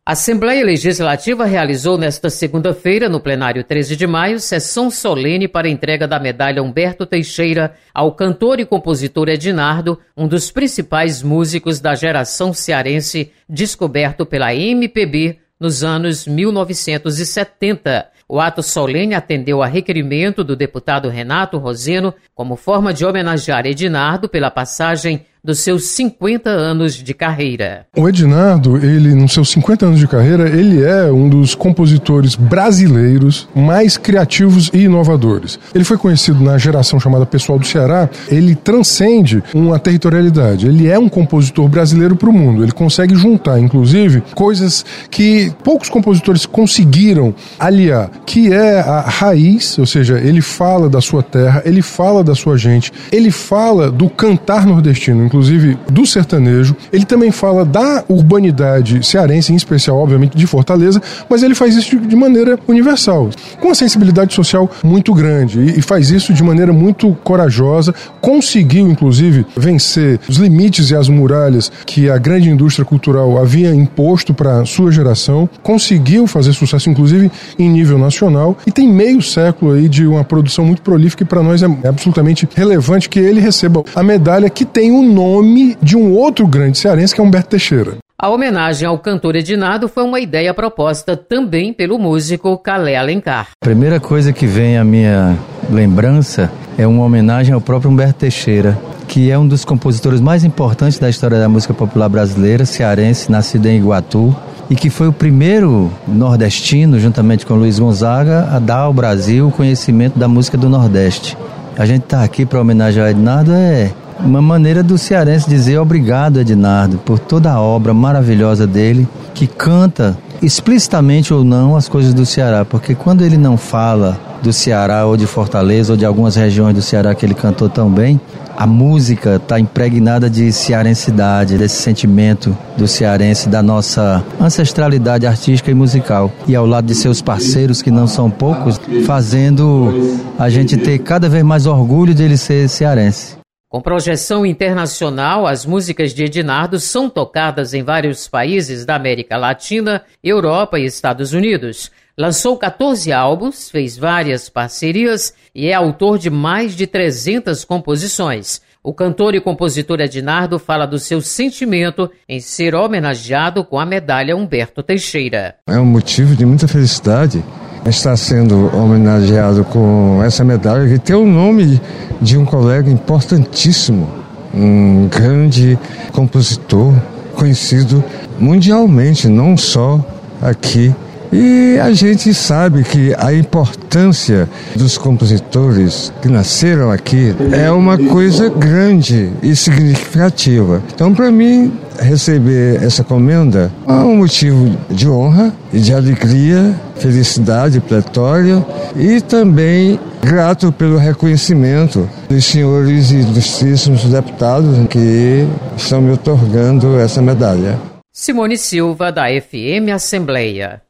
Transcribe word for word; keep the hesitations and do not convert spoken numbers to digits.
A Assembleia Legislativa realizou nesta segunda-feira, no plenário treze de maio, sessão solene para a entrega da medalha Humberto Teixeira ao cantor e compositor Ednardo, um dos principais músicos da geração cearense, descoberto pela M P B nos anos mil novecentos e setenta. O ato solene atendeu a requerimento do deputado Renato Roseno como forma de homenagear Ednardo pela passagem dos seus cinquenta anos de carreira. O Ednardo, ele, nos seus cinquenta anos de carreira, ele é um dos compositores brasileiros mais criativos e inovadores. Ele foi conhecido na geração chamada Pessoal do Ceará, ele transcende uma territorialidade. Ele é um compositor brasileiro para o mundo. Ele consegue juntar, inclusive, coisas que poucos compositores conseguiram aliar, que é a raiz, ou seja, ele fala da sua terra, ele fala da sua gente, ele fala do cantar nordestino, inclusive do sertanejo. Ele também fala da urbanidade cearense, em especial, obviamente, de Fortaleza, mas ele faz isso de maneira universal, com uma sensibilidade social muito grande, e faz isso de maneira muito corajosa. Conseguiu, inclusive, vencer os limites e as muralhas que a grande indústria cultural havia imposto para a sua geração, conseguiu fazer sucesso, inclusive, em nível nacional, e tem meio século aí de uma produção muito prolífica, e para nós é absolutamente relevante que ele receba a medalha que tem o nome de um outro grande cearense, que é Humberto Teixeira. A homenagem ao cantor Ednardo foi uma ideia proposta também pelo músico Calé Alencar. A primeira coisa que vem à minha lembrança é uma homenagem ao próprio Humberto Teixeira, que é um dos compositores mais importantes da história da música popular brasileira, cearense, nascido em Iguatu, e que foi o primeiro nordestino, juntamente com Luiz Gonzaga, a dar ao Brasil o conhecimento da música do Nordeste. A gente está aqui para homenagear Ednardo, é uma maneira do cearense dizer obrigado, Ednardo, por toda a obra maravilhosa dele, que canta explicitamente ou não as coisas do Ceará, porque quando ele não fala do Ceará ou de Fortaleza ou de algumas regiões do Ceará que ele cantou tão bem, a música está impregnada de cearensidade, desse sentimento do cearense, da nossa ancestralidade artística e musical. E ao lado de seus parceiros, que não são poucos, fazendo a gente ter cada vez mais orgulho de ele ser cearense. Com projeção internacional, as músicas de Ednardo são tocadas em vários países da América Latina, Europa e Estados Unidos. Lançou catorze álbuns, fez várias parcerias e é autor de mais de trezentas composições. O cantor e compositor Ednardo fala do seu sentimento em ser homenageado com a medalha Humberto Teixeira. É um motivo de muita felicidade estar sendo homenageado com essa medalha, que tem o nome de um colega importantíssimo, um grande compositor, conhecido mundialmente, não só aqui. E a gente sabe que a importância dos compositores que nasceram aqui é uma coisa grande e significativa. Então, para mim, receber essa comenda é um motivo de honra e de alegria, felicidade pletória, e também grato pelo reconhecimento dos senhores e ilustríssimos deputados que estão me otorgando essa medalha. Simone Silva, da F M Assembleia.